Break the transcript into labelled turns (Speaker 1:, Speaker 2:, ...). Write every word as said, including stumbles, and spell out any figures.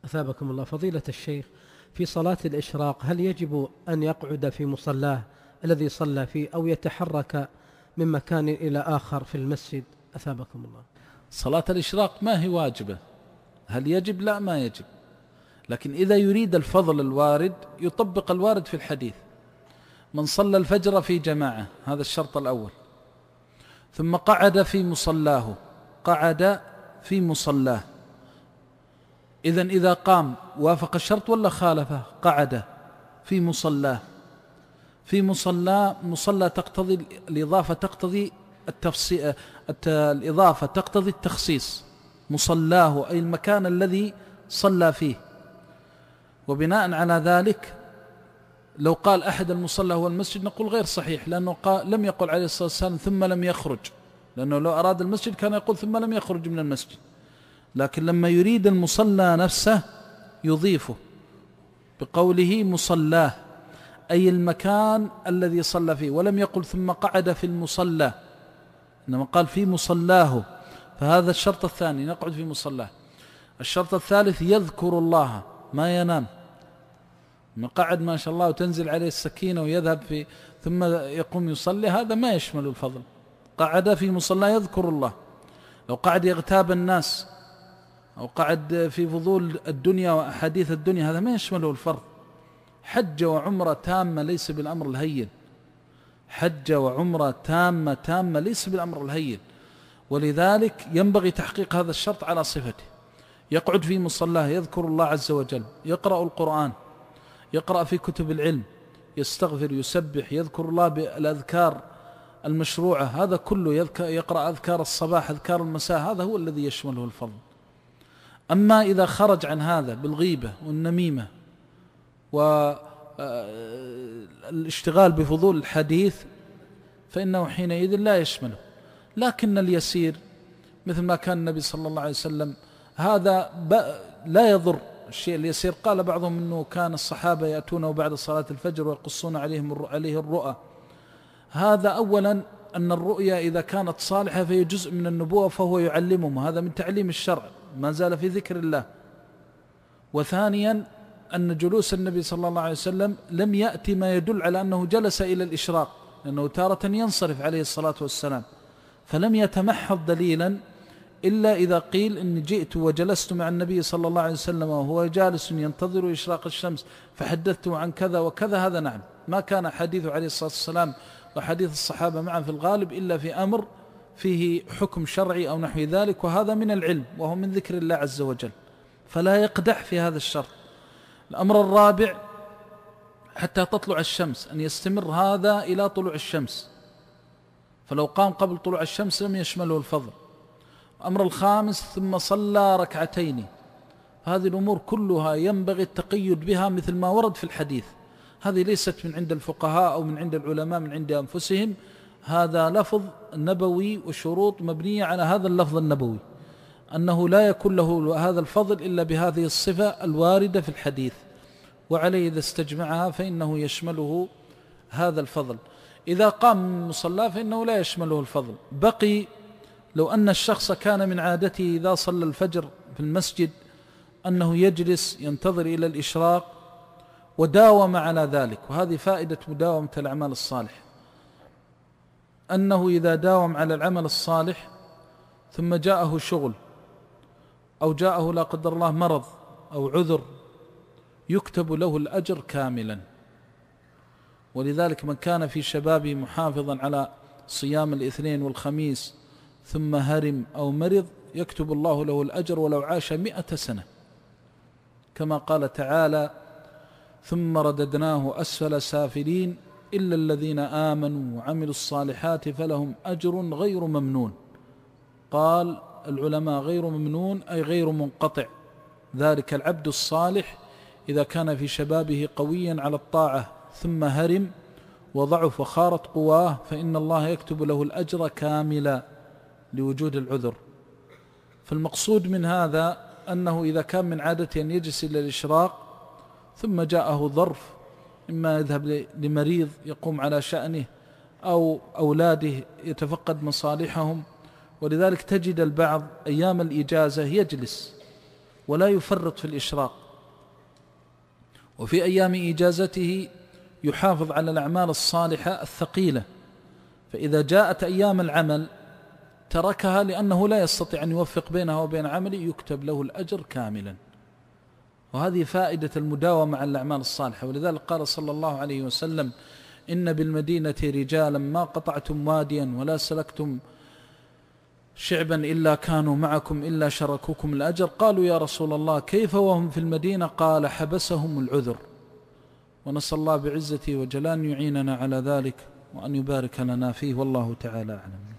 Speaker 1: أثابكم الله. فضيلة الشيخ، في صلاة الإشراق هل يجب أن يقعد في مصلاه الذي صلى فيه أو يتحرك من مكان إلى آخر في المسجد؟ أثابكم الله.
Speaker 2: صلاة الإشراق ما هي واجبة. هل يجب؟ لا، ما يجب. لكن إذا يريد الفضل الوارد يطبق الوارد في الحديث. من صلى الفجر في جماعة، هذا الشرط الأول، ثم قعد في مصلاه، قعد في مصلاه، إذن إذا قام وافق الشرط ولا خالفه؟ قعد في مصلاه. في مصلى، مصلى تقتضي الإضافة، تقتضي التفصيل، الإضافة تقتضي التخصيص. مصلاه أي المكان الذي صلى فيه. وبناء على ذلك لو قال أحد المصلى هو المسجد نقول غير صحيح، لأنه قال لم يقل عليه الصلاة والسلام ثم لم يخرج، لأنه لو أراد المسجد كان يقول ثم لم يخرج من المسجد. لكن لما يريد المصلى نفسه يضيفه بقوله مصلاه، أي المكان الذي صلى فيه، ولم يقل ثم قعد في المصلى، إنما قال في مصلاه. فهذا الشرط الثاني، نقعد في مصلاه. الشرط الثالث يذكر الله، ما ينام. ما قعد ما شاء الله وتنزل عليه السكينة ويذهب في ثم يقوم يصلي، هذا ما يشمل الفضل. قعد في مصلى يذكر الله. لو قعد يغتاب الناس أو قعد في فضول الدنيا وأحاديث الدنيا، هذا ما يشمله الفرض. حج وعمرة تامة ليس بالأمر الهين، حج وعمرة تامة تامة ليس بالأمر الهين. ولذلك ينبغي تحقيق هذا الشرط على صفته. يقعد في مصلاه يذكر الله عز وجل، يقرأ القرآن، يقرأ في كتب العلم، يستغفر، يسبح، يذكر الله بالأذكار المشروعة، هذا كله يقرأ أذكار الصباح، أذكار المساء، هذا هو الذي يشمله الفضل. أما إذا خرج عن هذا بالغيبة والنميمة والاشتغال بفضول الحديث فإنه حينئذ لا يشمله. لكن اليسير مثل ما كان النبي صلى الله عليه وسلم، هذا لا يضر. الشيء اليسير قال بعضهم أنه كان الصحابة يأتونه بعد صلاة الفجر ويقصون عليهم عليه الرؤى. هذا أولا أن الرؤيا إذا كانت صالحة فهي جزء من النبوة فهو يعلمهم، هذا من تعليم الشرع ما زال في ذكر الله. وثانيا أن جلوس النبي صلى الله عليه وسلم لم يأتي ما يدل على أنه جلس إلى الإشراق، لأنه تارة ينصرف عليه الصلاة والسلام، فلم يتمحض دليلا إلا إذا قيل إني جئت وجلست مع النبي صلى الله عليه وسلم وهو جالس ينتظر إشراق الشمس فحدثته عن كذا وكذا، هذا نعم. ما كان حديث عليه الصلاة والسلام وحديث الصحابة معا في الغالب إلا في أمر فيه حكم شرعي أو نحو ذلك، وهذا من العلم وهو من ذكر الله عز وجل، فلا يقدح في هذا الشرط. الأمر الرابع حتى تطلع الشمس، أن يستمر هذا إلى طلوع الشمس، فلو قام قبل طلوع الشمس لم يشمله الفضل. الأمر الخامس ثم صلى ركعتين. هذه الأمور كلها ينبغي التقيد بها مثل ما ورد في الحديث. هذه ليست من عند الفقهاء أو من عند العلماء من عند أنفسهم، هذا لفظ نبوي وشروط مبنية على هذا اللفظ النبوي، أنه لا يكون له هذا الفضل إلا بهذه الصفة الواردة في الحديث، وعليه إذا استجمعها فإنه يشمله هذا الفضل. إذا قام من مصلاه فإنه لا يشمله الفضل. بقي لو أن الشخص كان من عادته إذا صلى الفجر في المسجد أنه يجلس ينتظر إلى الإشراق وداوم على ذلك، وهذه فائدة مداومة الأعمال الصالح، أنه إذا داوم على العمل الصالح ثم جاءه شغل أو جاءه لا قدر الله مرض أو عذر يكتب له الأجر كاملا. ولذلك من كان في شبابه محافظا على صيام الاثنين والخميس ثم هرم أو مرض يكتب الله له الأجر ولو عاش مئة سنة، كما قال تعالى ثم رددناه أسفل سافلين إلا الذين آمنوا وعملوا الصالحات فلهم أجر غير ممنون. قال العلماء غير ممنون أي غير منقطع. ذلك العبد الصالح إذا كان في شبابه قويا على الطاعة ثم هرم وضعف وخارت قواه فإن الله يكتب له الأجر كاملا لوجود العذر. فالمقصود من هذا أنه إذا كان من عادته أن يجلس إلى الإشراق ثم جاءه ظرف، إما يذهب لمريض يقوم على شأنه أو أولاده يتفقد مصالحهم، ولذلك تجد البعض أيام الإجازة يجلس ولا يفرط في الإشراق. وفي أيام إجازته يحافظ على الأعمال الصالحة الثقيلة، فإذا جاءت أيام العمل تركها لأنه لا يستطيع أن يوفق بينها وبين عمله، يكتب له الأجر كاملا. وهذه فائدة المداومة على الأعمال الصالحة. ولذلك قال صلى الله عليه وسلم: إن بالمدينة رجالا ما قطعتم واديا ولا سلكتم شعبا إلا كانوا معكم إلا شركوكم الأجر. قالوا: يا رسول الله كيف وهم في المدينة؟ قال: حبسهم العذر. ونسأل الله بعزته وجلاله أن يعيننا على ذلك وأن يبارك لنا فيه، والله تعالى أعلم.